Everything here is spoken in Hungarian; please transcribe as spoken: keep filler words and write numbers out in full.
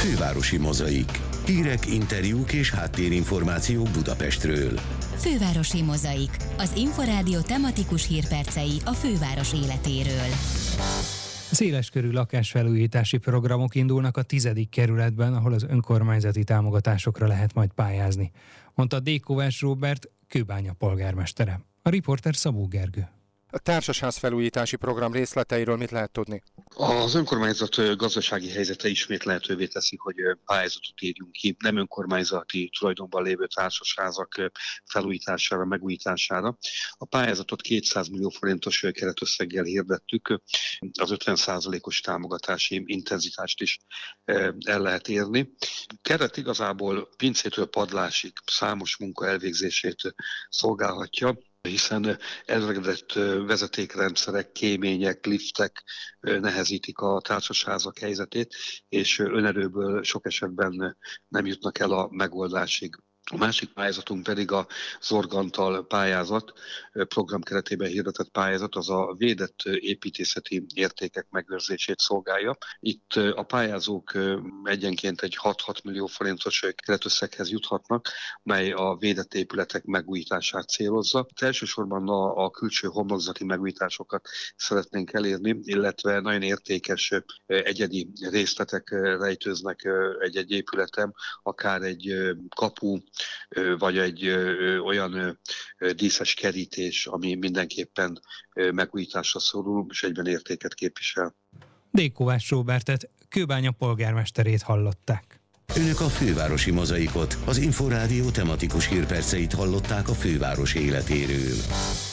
Fővárosi Mozaik. Hírek, interjúk és háttérinformációk Budapestről. Fővárosi Mozaik. Az Inforádió tematikus hírpercei a főváros életéről. Széleskörű lakásfelújítási programok indulnak a tizedik kerületben, ahol az önkormányzati támogatásokra lehet majd pályázni, mondta D. Kovács Róbert, Kőbánya polgármestere. A riporter Szabó Gergő. A társasház felújítási program részleteiről mit lehet tudni? Az önkormányzat gazdasági helyzete ismét lehetővé teszi, hogy pályázatot írjunk ki nem önkormányzati tulajdonban lévő társasházak felújítására, megújítására. A pályázatot kétszáz millió forintos keretösszeggel hirdettük, az ötven százalékos támogatási intenzitást is el lehet érni. Keret igazából pincétől padlásig számos munka elvégzését szolgálhatja, hiszen elregedett vezetékrendszerek, kémények, liftek nehezítik a társasházak helyzetét, és önerőből sok esetben nem jutnak el a megoldásig. A másik pályázatunk pedig a Zorgantal pályázat, program keretében hirdetett pályázat, az a védett építészeti értékek megőrzését szolgálja. Itt a pályázók egyenként egy hat-hat millió forintos keretösszeghez juthatnak, mely a védett épületek megújítását célozza. Elsősorban a, a külső homlokzati megújításokat szeretnénk elérni, illetve nagyon értékes egyedi részletek rejtőznek egy-egy épületem, akár egy kapu, vagy egy ö, olyan ö, díszes kerítés, ami mindenképpen ö, megújításra szorul, és egyben értéket képvisel. D. Kovács Róbertet, Kőbánya polgármesterét hallották. Önök a Fővárosi Mozaikot, az Inforádió tematikus hírperceit hallották a főváros életéről.